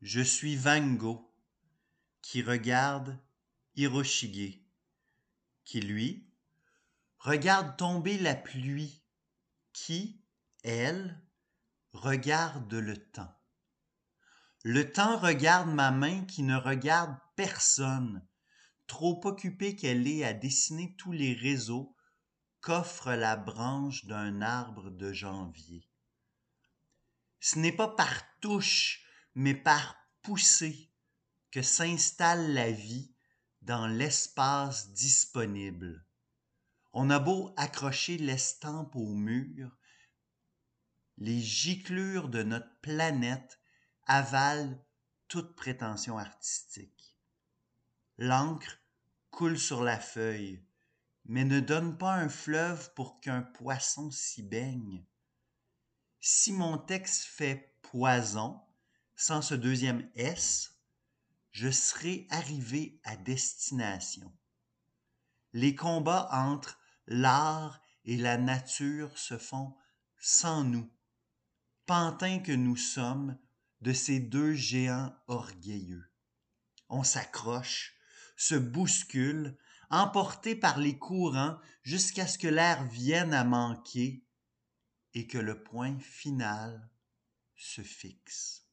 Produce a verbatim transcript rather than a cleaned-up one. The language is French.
Je suis Van Gogh qui regarde Hiroshige, qui lui regarde tomber la pluie, qui, elle, regarde le temps. Le temps regarde ma main qui ne regarde personne, trop occupée qu'elle est à dessiner tous les réseaux qu'offre la branche d'un arbre de janvier. Ce n'est pas par touche, mais par poussée que s'installe la vie dans l'espace disponible. On a beau accrocher l'estampe au mur, les giclures de notre planète avalent toute prétention artistique. L'encre coule sur la feuille, mais ne donne pas un fleuve pour qu'un poisson s'y baigne. Si mon texte fait poison, sans ce deuxième S, je serai arrivé à destination. Les combats entre l'art et la nature se font sans nous, pantins que nous sommes de ces deux géants orgueilleux. On s'accroche, se bouscule, emporté par les courants jusqu'à ce que l'air vienne à manquer et que le point final se fixe.